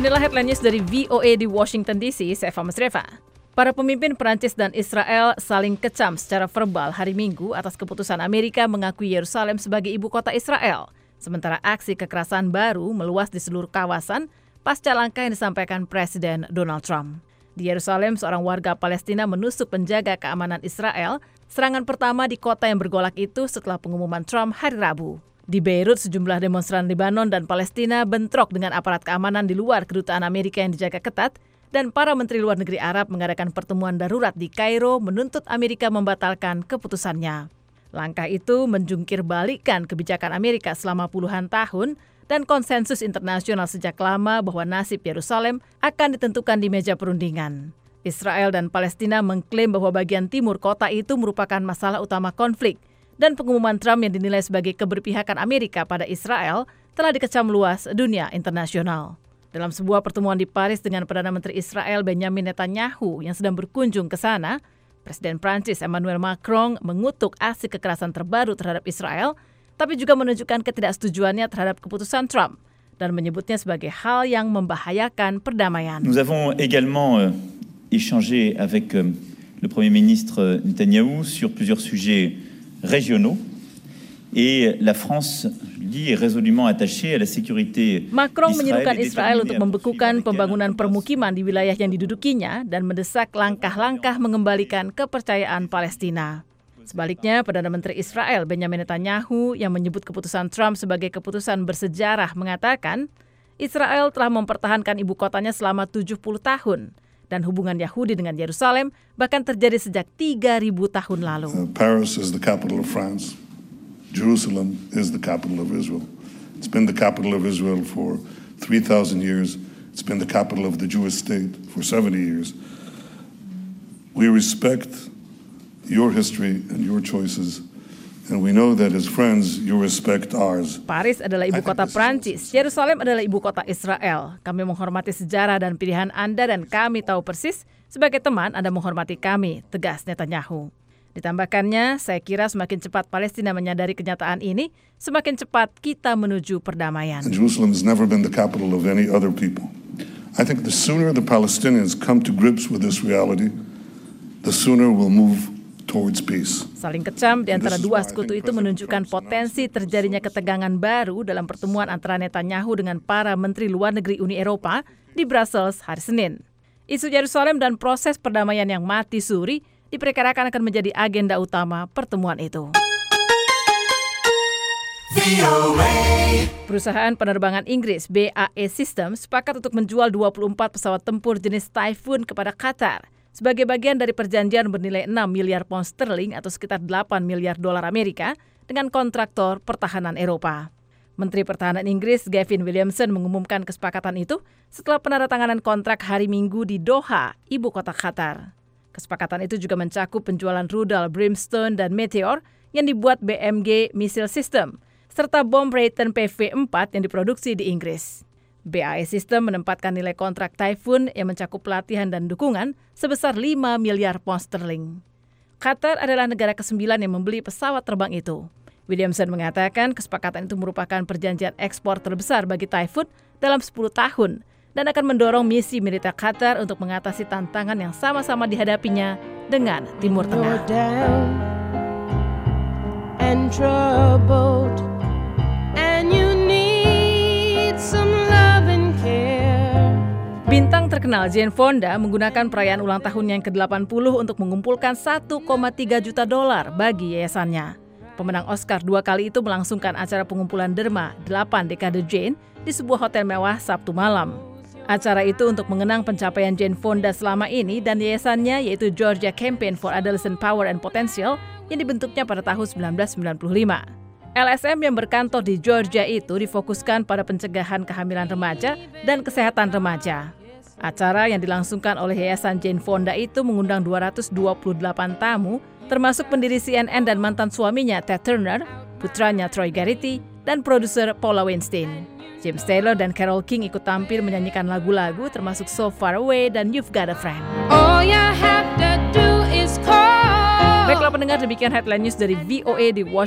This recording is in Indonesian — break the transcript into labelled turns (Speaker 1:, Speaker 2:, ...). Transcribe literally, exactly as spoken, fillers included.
Speaker 1: Inilah headline news dari V O A di Washington D C, saya Fama Sreva. Para pemimpin Perancis dan Israel saling kecam secara verbal hari Minggu atas keputusan Amerika mengakui Yerusalem sebagai ibu kota Israel. Sementara aksi kekerasan baru meluas di seluruh kawasan pasca langkah yang disampaikan Presiden Donald Trump. Di Yerusalem, seorang warga Palestina menusuk penjaga keamanan Israel, serangan pertama di kota yang bergolak itu setelah pengumuman Trump hari Rabu. Di Beirut, sejumlah demonstran Lebanon dan Palestina bentrok dengan aparat keamanan di luar kedutaan Amerika yang dijaga ketat, dan para menteri luar negeri Arab mengadakan pertemuan darurat di Kairo menuntut Amerika membatalkan keputusannya. Langkah itu menjungkir balikkan kebijakan Amerika selama puluhan tahun dan konsensus internasional sejak lama bahwa nasib Yerusalem akan ditentukan di meja perundingan. Israel dan Palestina mengklaim bahwa bagian timur kota itu merupakan masalah utama konflik, dan pengumuman Trump yang dinilai sebagai keberpihakan Amerika pada Israel telah dikecam luas dunia internasional. Dalam sebuah pertemuan di Paris dengan Perdana Menteri Israel Benjamin Netanyahu yang sedang berkunjung ke sana, Presiden Prancis Emmanuel Macron mengutuk aksi kekerasan terbaru terhadap Israel, tapi juga menunjukkan ketidaksetujuannya terhadap keputusan Trump dan menyebutnya sebagai hal yang membahayakan perdamaian.
Speaker 2: Nous avons également euh, échangé avec euh, le Premier ministre Netanyahu sur plusieurs sujets régionaux et la France lui est résolument attachée à la sécurité.
Speaker 1: Macron menyerukan Israel untuk membekukan pembangunan permukiman di wilayah yang didudukinya dan mendesak langkah-langkah mengembalikan kepercayaan Palestina. Sebaliknya, Perdana Menteri Israel Benjamin Netanyahu yang menyebut keputusan Trump sebagai keputusan bersejarah mengatakan Israel telah mempertahankan ibu kotanya selama tujuh puluh tahun. Dan hubungan Yahudi dengan Yerusalem bahkan terjadi sejak tiga ribu tahun lalu.
Speaker 3: Uh, Paris is the capital of France. Jerusalem is the capital of Israel. It's been the capital of Israel for three thousand years. It's been the capital of the Jewish state for seventy years. We respect your history and your choices. And we know that as friends, you respect ours.
Speaker 1: Paris adalah ibu kota Prancis, Yerusalem adalah ibu kota Israel. Kami menghormati sejarah dan pilihan Anda dan kami tahu persis sebagai teman Anda menghormati kami, tegas Netanyahu. Ditambahkannya, saya kira semakin cepat Palestina menyadari kenyataan ini, semakin cepat kita menuju perdamaian.
Speaker 3: And Jerusalem has never been the capital of any other people. I think the sooner the Palestinians come to grips with this reality, the sooner we'll move towards peace.
Speaker 1: Saling kecam di antara dua sekutu itu menunjukkan potensi terjadinya ketegangan baru dalam pertemuan antara Netanyahu dengan para menteri luar negeri Uni Eropa di Brussels hari Senin. Isu Yerusalem dan proses perdamaian yang mati suri diperkirakan akan menjadi agenda utama pertemuan itu. Perusahaan penerbangan Inggris B A E Systems sepakat untuk menjual dua puluh empat pesawat tempur jenis Typhoon kepada Qatar sebagai bagian dari perjanjian bernilai enam miliar pound sterling atau sekitar delapan miliar dolar Amerika dengan kontraktor pertahanan Eropa. Menteri Pertahanan Inggris Gavin Williamson mengumumkan kesepakatan itu setelah penandatanganan kontrak hari Minggu di Doha, ibu kota Qatar. Kesepakatan itu juga mencakup penjualan rudal Brimstone dan Meteor yang dibuat B M G Missile System, serta bom Raytheon P V empat yang diproduksi di Inggris. B A E System menempatkan nilai kontrak Typhoon yang mencakup pelatihan dan dukungan sebesar lima miliar pound sterling. Qatar adalah negara kesembilan yang membeli pesawat terbang itu. Williamson mengatakan kesepakatan itu merupakan perjanjian ekspor terbesar bagi Typhoon dalam sepuluh tahun dan akan mendorong misi militer Qatar untuk mengatasi tantangan yang sama-sama dihadapinya dengan Timur Tengah. Bintang terkenal Jane Fonda menggunakan perayaan ulang tahun yang ke delapan puluh untuk mengumpulkan satu koma tiga juta dolar bagi yayasannya. Pemenang Oscar dua kali itu melangsungkan acara pengumpulan derma delapan dekade Jane di sebuah hotel mewah Sabtu malam. Acara itu untuk mengenang pencapaian Jane Fonda selama ini dan yayasannya yaitu Georgia Campaign for Adolescent Power and Potential yang dibentuknya pada tahun sembilan belas sembilan puluh lima. L S M yang berkantor di Georgia itu difokuskan pada pencegahan kehamilan remaja dan kesehatan remaja. Acara yang dilangsungkan oleh Yayasan Jane Fonda itu mengundang dua ratus dua puluh delapan tamu, termasuk pendiri C N N dan mantan suaminya Ted Turner, putranya Troy Garrity, dan produser Paula Weinstein. James Taylor dan Carole King ikut tampil menyanyikan lagu-lagu termasuk So Far Away dan You've Got a Friend. All you have to do is call. Baiklah pendengar, demikian headline news dari V O A di Washington.